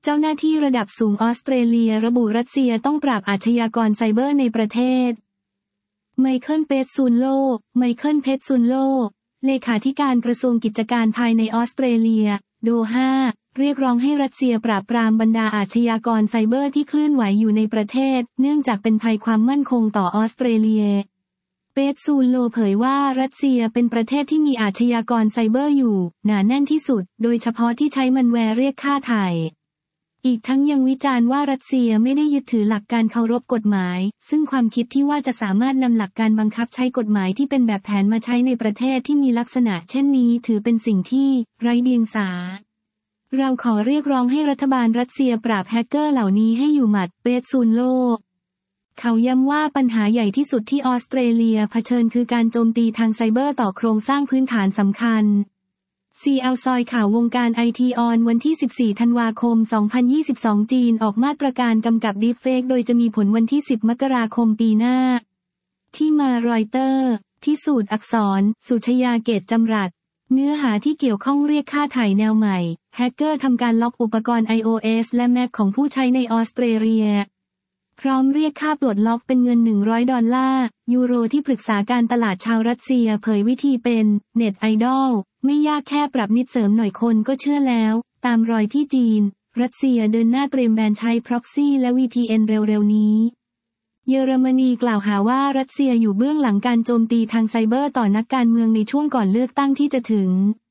เจ้าหน้าที่ระดับสูงออสเตรเลียระบุรัสเซียต้องปราบอาชญากรไซเบอร์ในประเทศไมเคิล เพตซูนโลเลขาธิการกระทรวงกิจการภายในออสเตรเลียโดฮาเรียกร้องให้รัสเซียปราบปรามบรรดาอาชญากรไซเบอร์ที่เคลื่อนไหวอยู่ในประเทศเนื่องจากเป็นภัยความมั่นคงต่อออสเตรเลียเปตซูนโลเผยว่ารัสเซียเป็นประเทศที่มีอาชญากรไซเบอร์อยู่หนาแน่นที่สุดโดยเฉพาะที่ใช้มันแวร์เรียกค่าไถ่อีกทั้งยังวิจารณ์ว่ารัสเซียไม่ได้ยึดถือหลักการเคารพกฎหมายซึ่งความคิดที่ว่าจะสามารถนำหลักการบังคับใช้กฎหมายที่เป็นแบบแผนมาใช้ในประเทศที่มีลักษณะเช่นนี้ถือเป็นสิ่งที่ไร้เดียงสาเราขอเรียกร้องให้รัฐบาลรัสเซียปราบแฮกเกอร์เหล่านี้ให้อยู่หมัดเปตซูนโลเขาย้ำว่าปัญหาใหญ่ที่สุดที่ออสเตรเลียเผชิญคือการโจมตีทางไซเบอร์ต่อโครงสร้างพื้นฐานสำคัญCL ซอยข่าววงการไอทีออนวันที่14ธันวาคม2022จีนออกมาตรการกำกับดีปเฟกโดยจะมีผลวันที่10มกราคมปีหน้าที่มารอยเตอร์พิสูจน์อักษรสุชยาเกตจำรัดเนื้อหาที่เกี่ยวข้องเรียกค่าไถ่แนวใหม่แฮกเกอร์ทำการล็อกอุปกรณ์ iOS และ Mac ของผู้ใช้ในออสเตรเลียพร้อมเรียกค่าปลดล็อกเป็นเงิน$100ยูโรที่ปรึกษาการตลาดชาวรัสเซียเผยวิธีเป็นเน็ตไอดอลไม่ยากแค่ปรับนิดเสริมหน่อยคนก็เชื่อแล้วตามรอยที่จีนรัสเซียเดินหน้าเตรียมแบนใช้ Proxy และ VPN เร็วๆนี้เยอรมนีกล่าวหาว่ารัสเซียอยู่เบื้องหลังการโจมตีทางไซเบอร์ต่อนักการเมืองในช่วงก่อนเลือกตั้งที่จะถึง